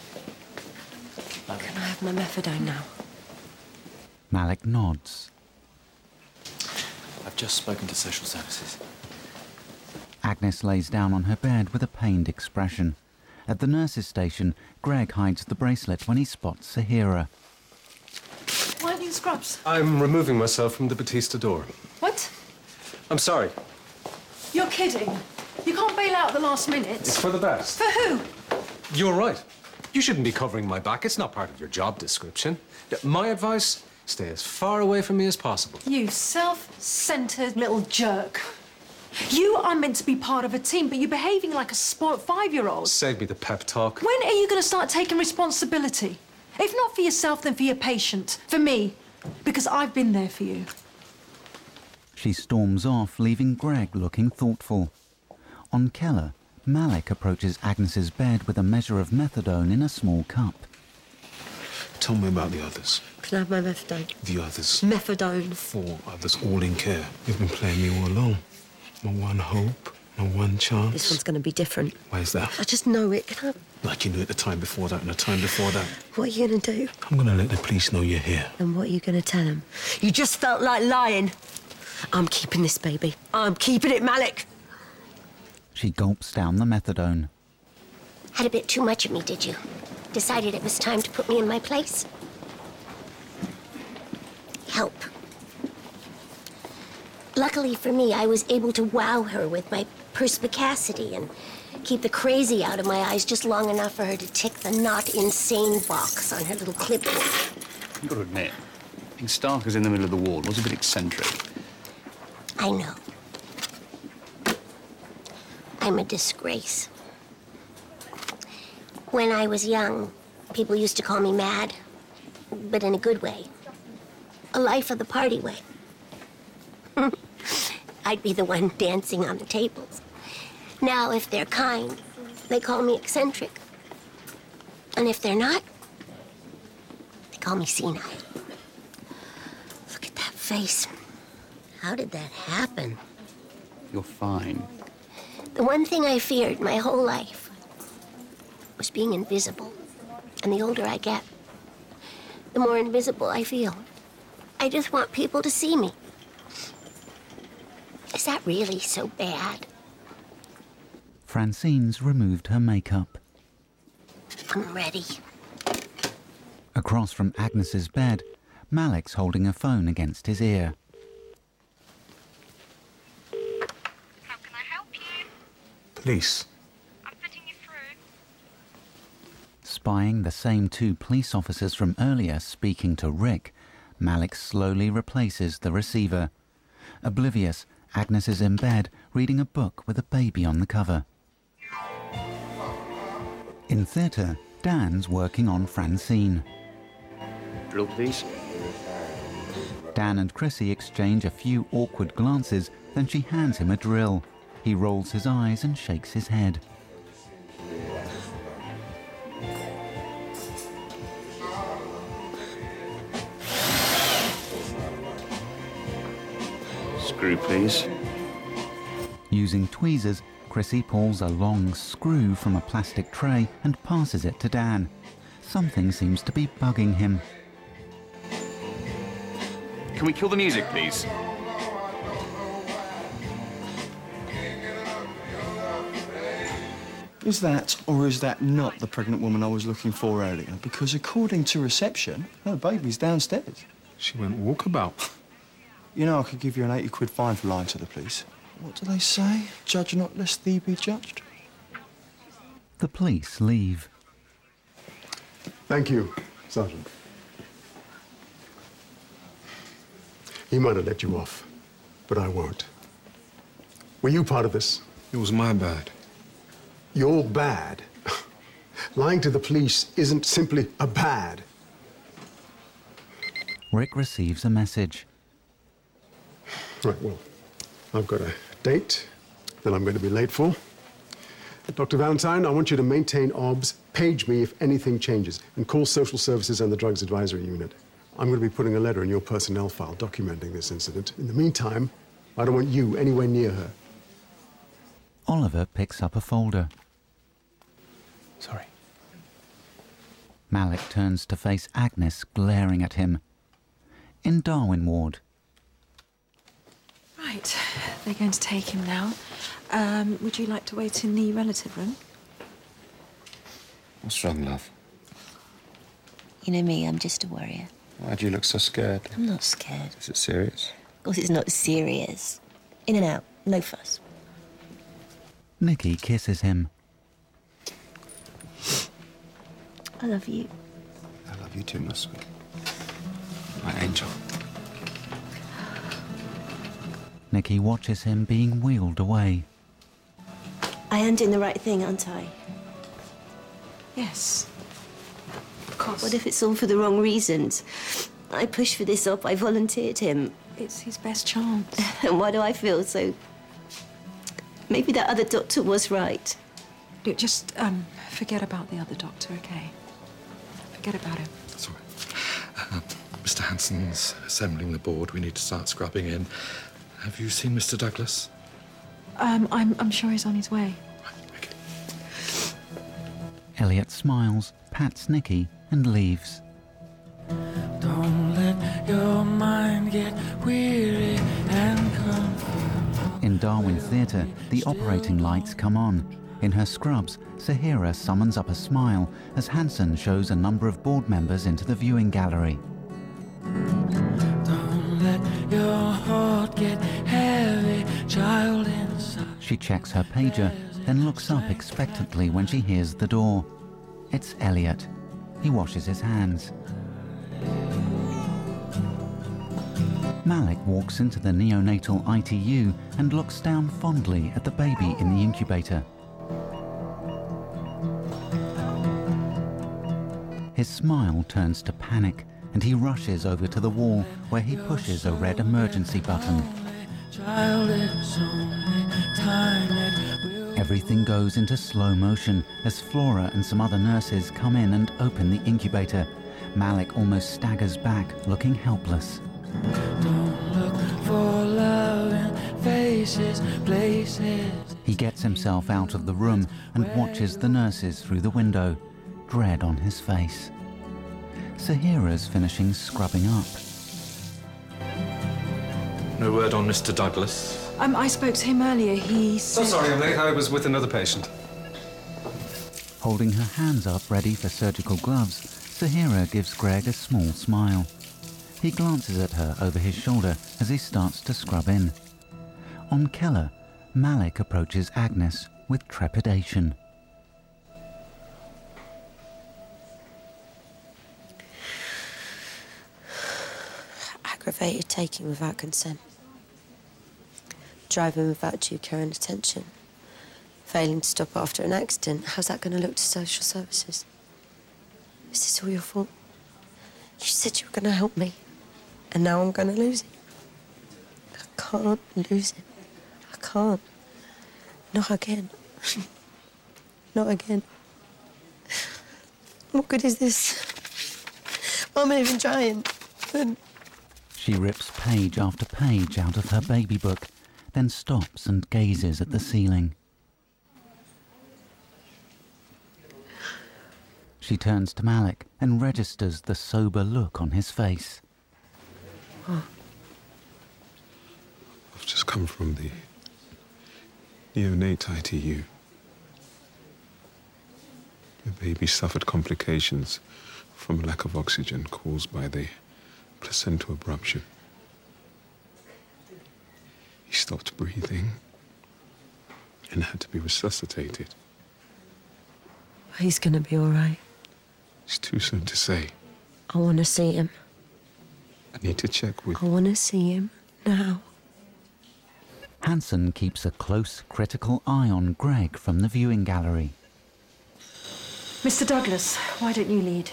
Can I have my methadone now? Malik nods. I've just spoken to social services. Agnes lays down on her bed with a pained expression. At the nurse's station, Greg hides the bracelet when he spots Sahira. Why don't you in scrubs? I'm removing myself from the Batista door. What? I'm sorry. You're kidding. You can't bail out at the last minute. It's for the best. For who? You're right. You shouldn't be covering my back. It's not part of your job description. My advice, stay as far away from me as possible. You self-centered little jerk. You are meant to be part of a team, but you're behaving like a spoilt five-year-old. Save me the pep talk. When are you going to start taking responsibility? If not for yourself, then for your patient. For me. Because I've been there for you. She storms off, leaving Greg looking thoughtful. On Keller, Malik approaches Agnes's bed with a measure of methadone in a small cup. Tell me about the others. Can I have my methadone? The others. Methadone. Four others, all in care. You've been playing me all along. My one hope, my one chance. This one's going to be different. Why is that? I just know it. Can I... Like you knew it the time before that and the time before that. What are you going to do? I'm going to let the police know you're here. And what are you going to tell them? You just felt like lying. I'm keeping this, baby. I'm keeping it, Malik. She gulps down the methadone. Had a bit too much of me, did you? Decided it was time to put me in my place? Help. Luckily for me, I was able to wow her with my perspicacity and keep the crazy out of my eyes just long enough for her to tick the not insane box on her little clipboard. You've got to admit, being Starkers in the middle of the ward was a bit eccentric. I know. I'm a disgrace. When I was young, people used to call me mad, but in a good way. A life of the party way. I'd be the one dancing on the tables. Now, if they're kind, they call me eccentric. And if they're not, they call me senile. Look at that face. How did that happen? You're fine. The one thing I feared my whole life was being invisible. And the older I get, the more invisible I feel. I just want people to see me. Is that really so bad? Francine's removed her makeup. I'm ready. Across from Agnes's bed, Malik's holding a phone against his ear. How can I help you? Police. I'm putting you through. Spying the same two police officers from earlier speaking to Rick, Malik slowly replaces the receiver. Oblivious, Agnes is in bed, reading a book with a baby on the cover. In theatre, Dan's working on Francine. Drill, please. Dan and Chrissy exchange a few awkward glances, then she hands him a drill. He rolls his eyes and shakes his head. Screw, please. Using tweezers, Chrissy pulls a long screw from a plastic tray and passes it to Dan. Something seems to be bugging him. Can we kill the music, please? Is that or is that not the pregnant woman I was looking for earlier? Because according to reception, her baby's downstairs. She went walkabout. You know I could give you an eighty quid fine for lying to the police. What do they say? Judge not lest thee be judged. The police leave. Thank you, Sergeant. He might have let you off, but I won't. Were you part of this? It was my bad. You're bad. Lying to the police isn't simply a bad. Rick receives a message. Right, well, I've got a date that I'm going to be late for. Doctor Valentine, I want you to maintain obs, page me if anything changes, and call social services and the drugs advisory unit. I'm going to be putting a letter in your personnel file documenting this incident. In the meantime, I don't want you anywhere near her. Oliver picks up a folder. Sorry. Malik turns to face Agnes, glaring at him. In Darwin Ward. Right, they're going to take him now. Um, would you like to wait in the relative room? What's wrong, love? You know me, I'm just a worrier. Why do you look so scared? I'm not scared. Is it serious? Of course it's not serious. In and out, no fuss. Nikki kisses him. I love you. I love you too, my sweet. My angel. Nikki watches him being wheeled away. I am doing the right thing, aren't I? Yes. Of course. What if it's all for the wrong reasons? I pushed for this op, I volunteered him. It's his best chance. And why do I feel so... Maybe that other doctor was right. Look, just um, forget about the other doctor, okay? Forget about him. That's all right. Uh, Mister Hanson's assembling the board. We need to start scrubbing in. Have you seen Mister Douglas? Um, I'm, I'm sure he's on his way. Elliot smiles, pats Nikki, and leaves. Don't let your mind get weary and confused. In Darwin Theatre, the operating lights come on. In her scrubs, Sahira summons up a smile as Hanson shows a number of board members into the viewing gallery. Don't let your heart get heavy, child inside. She checks her pager, then looks up expectantly when she hears the door. It's Elliot. He washes his hands. Malik walks into the neonatal I T U and looks down fondly at the baby in the incubator. His smile turns to panic, and he rushes over to the wall where he pushes a red emergency button. Everything goes into slow motion as Flora and some other nurses come in and open the incubator. Malik almost staggers back, looking helpless. Don't look for love in faces, places. He gets himself out of the room and watches the nurses through the window, dread on his face. Sahira's finishing scrubbing up. No word on Mister Douglas? Um, I spoke to him earlier. He said... So sorry I'm late. I was with another patient. Holding her hands up ready for surgical gloves, Sahira gives Greg a small smile. He glances at her over his shoulder as he starts to scrub in. On Keller, Malik approaches Agnes with trepidation. Aggravated taking without consent. Driving without due care and attention. Failing to stop after an accident. How's that going to look to social services? Is this all your fault? You said you were going to help me. And now I'm going to lose it. I can't lose it. I can't. Not again. Not again. What good is this? I'm not even trying. And She rips page after page out of her baby book, then stops and gazes at the ceiling. She turns to Malik and registers the sober look on his face. What? I've just come from the neonate I T U. The baby suffered complications from a lack of oxygen caused by the placental abruption. He stopped breathing and had to be resuscitated. he's going to be all right. It's too soon to say. I want to see him. I need to check with... I want to see him now. Hanson keeps a close, critical eye on Greg from the viewing gallery. Mister Douglas, why don't you lead?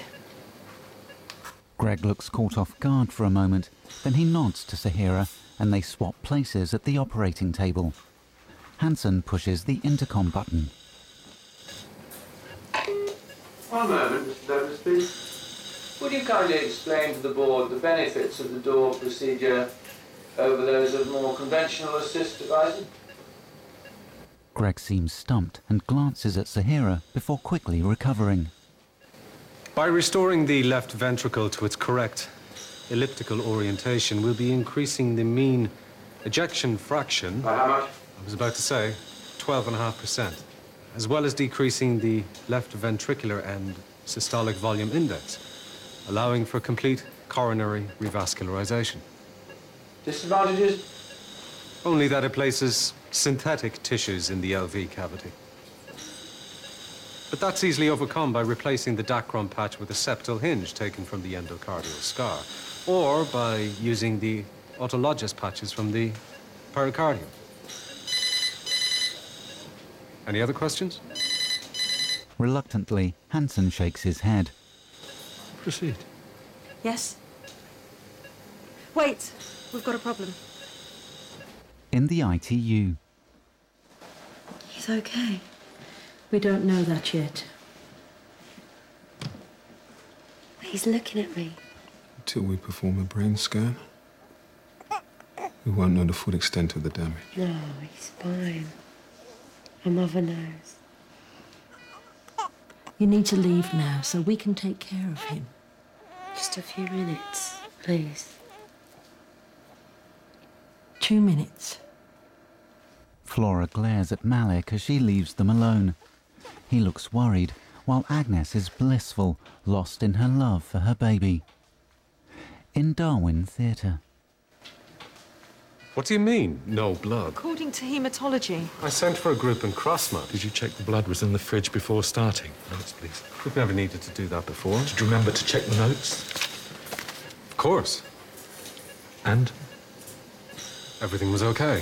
Greg looks caught off guard for a moment, then he nods to Sahira and they swap places at the operating table. Hanson pushes the intercom button. One moment, Mister Douglas, please. Would you kindly explain to the board the benefits of the door procedure over those of more conventional assist devices? Greg seems stumped and glances at Sahira before quickly recovering. By restoring the left ventricle to its correct elliptical orientation, we'll be increasing the mean ejection fraction. By how much? I was about to say twelve point five percent, as well as decreasing the left ventricular and systolic volume index, allowing for complete coronary revascularization. Disadvantages? Only that it places synthetic tissues in the L V cavity. But that's easily overcome by replacing the Dacron patch with a septal hinge taken from the endocardial scar, or by using the autologous patches from the pericardium. Any other questions? Reluctantly, Hansen shakes his head. Proceed. Yes? Wait, we've got a problem. In the I T U. He's okay. We don't know that yet. He's looking at me. Until we perform a brain scan, we won't know the full extent of the damage. No, he's fine. My mother knows. You need to leave now so we can take care of him. Just a few minutes, please. Two minutes. Flora glares at Malik as she leaves them alone. He looks worried, while Agnes is blissful, lost in her love for her baby. In Darwin Theatre. What do you mean, no blood? According to haematology. I sent for a group in Crossmouth. Did you check the blood was in the fridge before starting? Notes, please. We've never needed to do that before. Did you remember to check the notes? Of course. And? Everything was okay.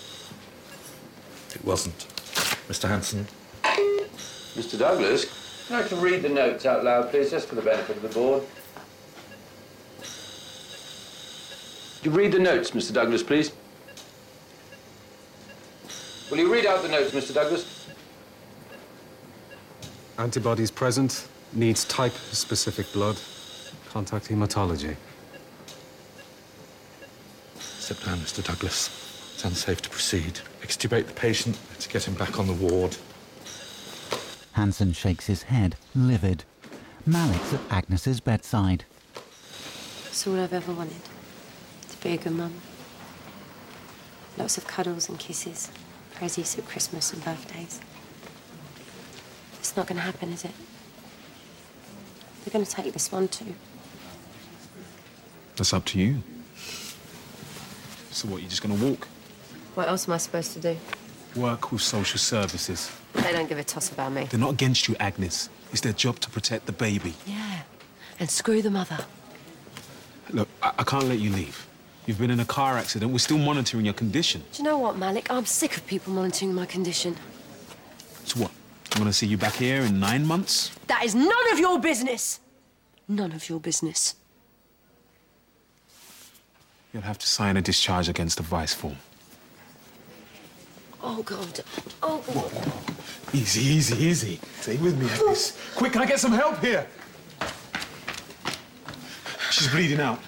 It wasn't. Mister Hansen? Mister Douglas, can I can read the notes out loud, please, just for the benefit of the board? Would you read the notes, Mister Douglas, please? Will you read out the notes, Mister Douglas? Antibodies present, needs type-specific blood. Contact hematology. Step down, Mister Douglas. It's unsafe to proceed. Extubate the patient. Let's get him back on the ward. Hansen shakes his head, livid. Malik's at Agnes's bedside. It's all I've ever wanted. To be a good mum. Lots of cuddles and kisses. Prezzies at Christmas and birthdays. It's not going to happen, is it? They're going to take this one too. That's up to you. So what, you're just gonna walk? What else am I supposed to do? Work with social services. They don't give a toss about me. They're not against you, Agnes. It's their job to protect the baby. Yeah. And screw the mother. Look, I, I can't let you leave. You've been in a car accident. We're still monitoring your condition. Do you know what, Malik? I'm sick of people monitoring my condition. So what? I'm gonna see you back here in nine months? That is none of your business. None of your business. You'll have to sign a discharge against the vice form. Oh, God. Oh, God. Easy, easy, easy. Stay with me, Agnes. Quick, can I get some help here? She's bleeding out.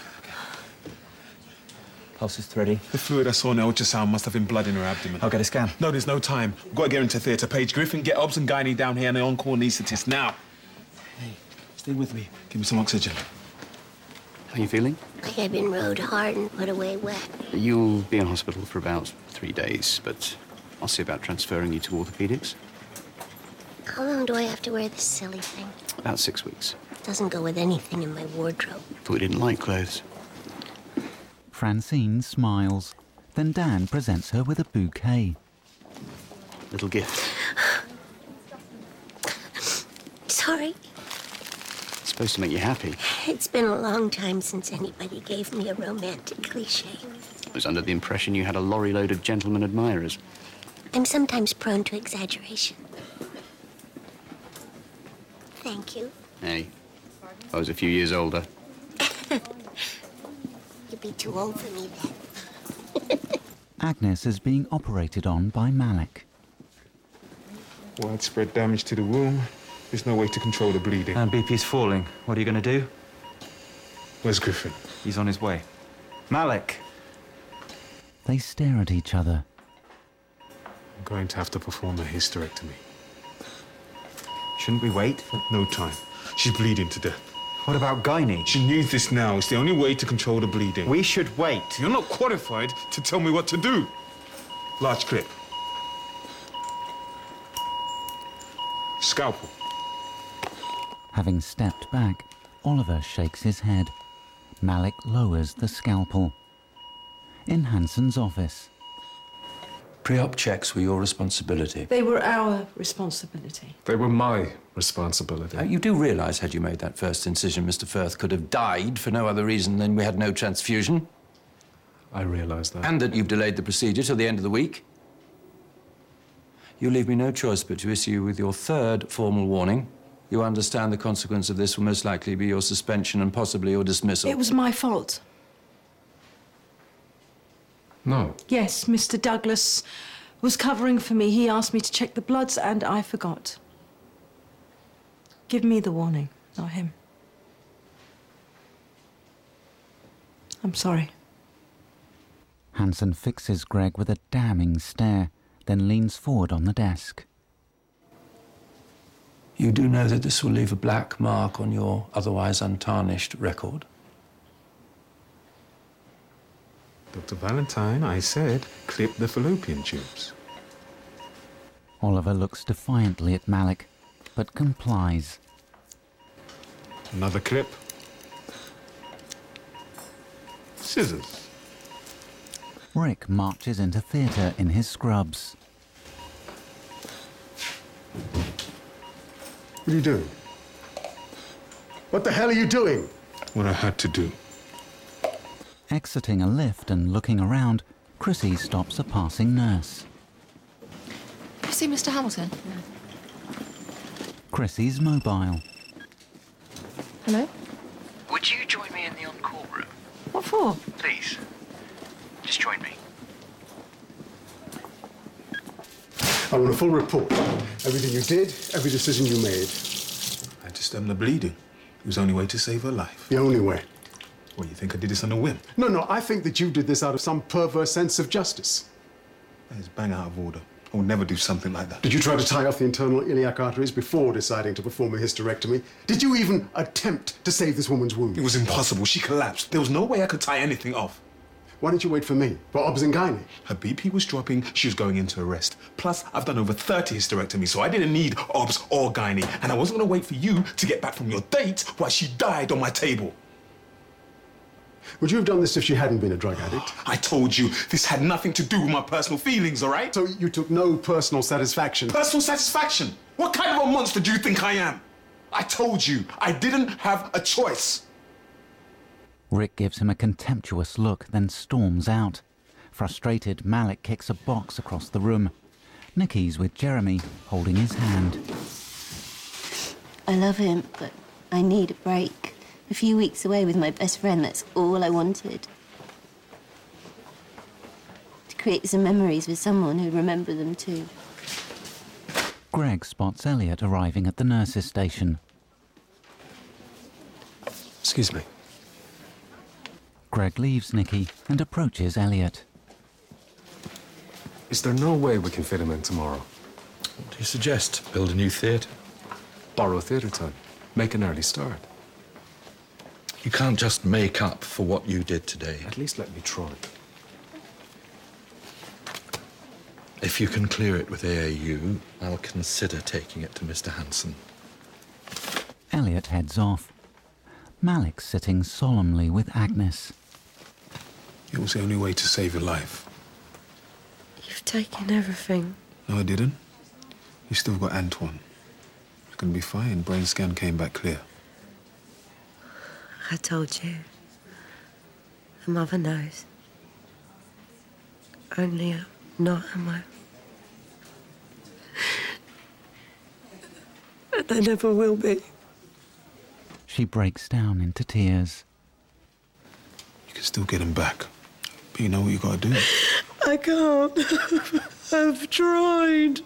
Pulse is thready. The fluid I saw in the ultrasound must have been blood in her abdomen. I'll get a scan. No, there's no time. We've got to get her into theatre. Paige Griffin, get Obs and Guiney down here and the on-call anaesthetist now. Hey, stay with me. Give me some oxygen. How are you feeling? Like I've been rode hard and put away wet. You'll be in hospital for about three days, but I'll see about transferring you to orthopedics. How long do I have to wear this silly thing? About six weeks. It doesn't go with anything in my wardrobe. Thought you didn't like clothes. Francine smiles. Then Dan presents her with a bouquet. Little gift. Sorry. It's supposed to make you happy. It's been a long time since anybody gave me a romantic cliche. I was under the impression you had a lorry load of gentlemen admirers. I'm sometimes prone to exaggeration. Thank you. Hey, I was a few years older. You'd be too old for me then. Agnes is being operated on by Malik. Widespread damage to the womb. There's no way to control the bleeding. And B P's falling. What are you going to do? Where's Griffin? He's on his way. Malik! They stare at each other. I'm going to have to perform a hysterectomy. Shouldn't we wait? No time. She's bleeding to death. What about Guiney? She needs this now. It's the only way to control the bleeding. We should wait. You're not qualified to tell me what to do. Large clip. Scalpel. Having stepped back, Oliver shakes his head. Malik lowers the scalpel. In Hanson's office. Pre-op checks were your responsibility. They were our responsibility. They were my responsibility. Uh, you do realise, had you made that first incision, Mister Firth could have died for no other reason than we had no transfusion? I realise that. And that you've delayed the procedure till the end of the week? You leave me no choice but to issue you with your third formal warning. You understand the consequence of this will most likely be your suspension and possibly your dismissal. It was my fault. No. Yes, Mister Douglas was covering for me. He asked me to check the bloods, and I forgot. Give me the warning, not him. I'm sorry. Hanson fixes Greg with a damning stare, then leans forward on the desk. You do know that this will leave a black mark on your otherwise untarnished record? Doctor Valentine, I said, clip the fallopian tubes. Oliver looks defiantly at Malik, but complies. Another clip. Scissors. Rick marches into theatre in his scrubs. What are you doing? What the hell are you doing? What I had to do. Exiting a lift and looking around, Chrissy stops a passing nurse. You see Mister Hamilton? Chrissy's mobile. Hello? Would you join me in the on-call room? What for? Please. Just join me. I want a full report. Everything you did, every decision you made. I had to stem the bleeding. It was the only way to save her life. The only way. What, you think I did this on a whim? No, no, I think that you did this out of some perverse sense of justice. That is bang out of order. I would never do something like that. Did you try to tie off the internal iliac arteries before deciding to perform a hysterectomy? Did you even attempt to save this woman's wound? It was impossible. She collapsed. There was no way I could tie anything off. Why didn't you wait for me? For obs and gynae? Her B P was dropping. She was going into arrest. Plus, I've done over thirty hysterectomies, so I didn't need obs or gynae. And I wasn't going to wait for you to get back from your date while she died on my table. Would you have done this if she hadn't been a drug addict? I told you, this had nothing to do with my personal feelings, all right? So you took no personal satisfaction? Personal satisfaction? What kind of a monster do you think I am? I told you, I didn't have a choice. Rick gives him a contemptuous look, then storms out. Frustrated, Malik kicks a box across the room. Nicky's with Jeremy, holding his hand. I love him, but I need a break. A few weeks away with my best friend, that's all I wanted. To create some memories with someone who'd remember them too. Greg spots Elliot arriving at the nurse's station. Excuse me. Greg leaves Nicky and approaches Elliot. Is there no way we can fit him in tomorrow? What do you suggest? Build a new theatre? Borrow theatre time. Make an early start. You can't just make up for what you did today. At least let me try. If you can clear it with A A U, I'll consider taking it to Mister Hanson. Elliot heads off. Malik's sitting solemnly with Agnes. It was the only way to save your life. You've taken everything. No, I didn't. You still got Antoine. It's gonna be fine. Brain scan came back clear. I told you. The mother knows. Only I'm not, am I? And they never will be. She breaks down into tears. You can still get him back. But you know what you gotta do. I can't. I've tried.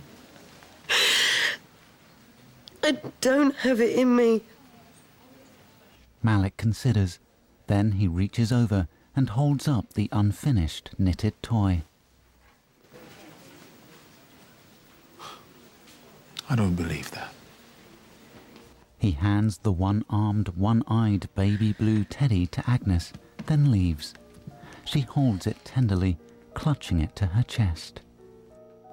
I don't have it in me. Malik considers. Then he reaches over and holds up the unfinished knitted toy. I don't believe that. He hands the one-armed, one-eyed baby blue teddy to Agnes, then leaves. She holds it tenderly, clutching it to her chest.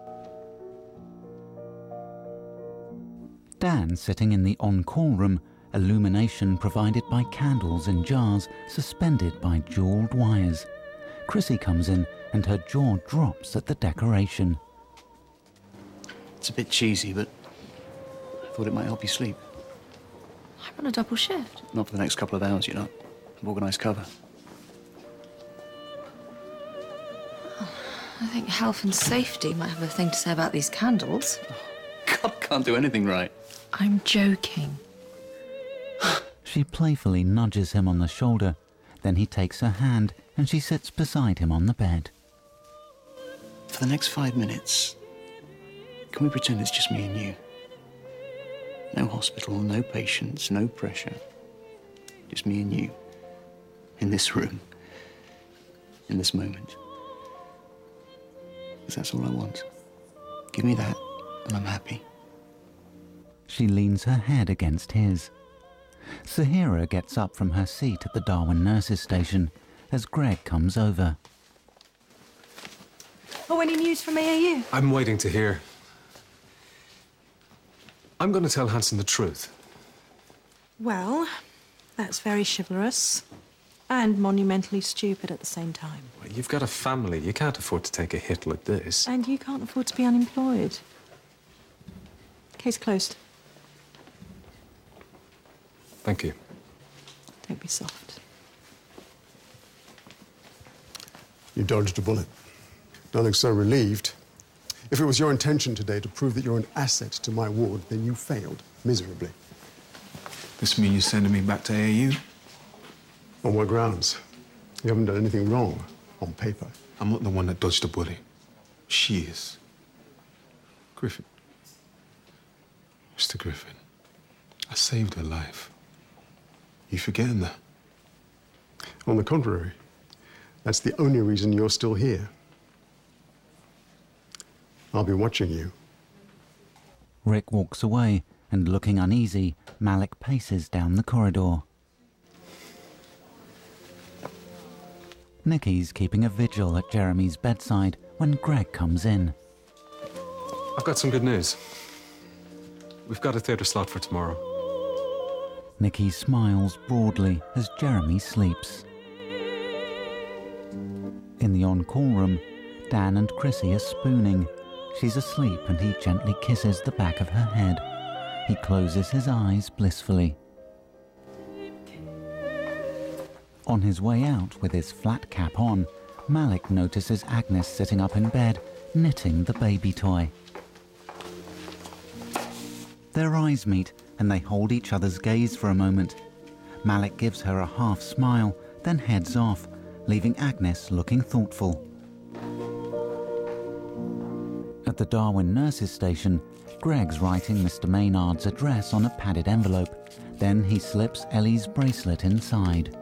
Dan, sitting in the on-call room, illumination provided by candles in jars suspended by jewelled wires. Chrissy comes in and her jaw drops at the decoration. It's a bit cheesy, but I thought it might help you sleep. I'm on a double shift. Not for the next couple of hours, you know. I've organised cover. I think health and safety might have a thing to say about these candles. God can't do anything right. I'm joking. She playfully nudges him on the shoulder. Then he takes her hand and she sits beside him on the bed. For the next five minutes, can we pretend it's just me and you? No hospital, no patients, no pressure. Just me and you. In this room. In this moment. Because that's all I want. Give me that, and I'm happy. She leans her head against his. Sahira gets up from her seat at the Darwin nurses' station as Greg comes over. Oh, any news from A A U? I'm waiting to hear. I'm going to tell Hanson the truth. Well, that's very chivalrous and monumentally stupid at the same time. Well, you've got a family. You can't afford to take a hit like this. And you can't afford to be unemployed. Case closed. Thank you. Don't be soft. You dodged a bullet. Don't look so relieved. If it was your intention today to prove that you're an asset to my ward, then you failed miserably. This mean you're sending me back to A A U? On what grounds? You haven't done anything wrong on paper. I'm not the one that dodged the bullet. She is. Griffin. Mister Griffin, I saved her life. You forgetting that? On the contrary, that's the only reason you're still here. I'll be watching you. Rick walks away, and looking uneasy, Malik paces down the corridor. Nikki's keeping a vigil at Jeremy's bedside when Greg comes in. I've got some good news. We've got a theatre slot for tomorrow. Nikki smiles broadly as Jeremy sleeps. In the on-call room, Dan and Chrissy are spooning. She's asleep and he gently kisses the back of her head. He closes his eyes blissfully. On his way out with his flat cap on, Malik notices Agnes sitting up in bed, knitting the baby toy. Their eyes meet and they hold each other's gaze for a moment. Malik gives her a half smile, then heads off, leaving Agnes looking thoughtful. At the Darwin nurses' station, Greg's writing Mister Maynard's address on a padded envelope. Then he slips Ellie's bracelet inside.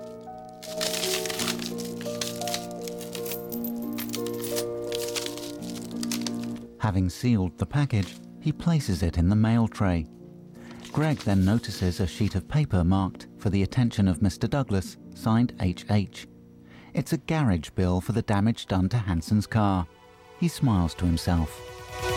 Having sealed the package, he places it in the mail tray. Greg then notices a sheet of paper marked for the attention of Mister Douglas, signed H H. It's a garage bill for the damage done to Hanson's car. He smiles to himself.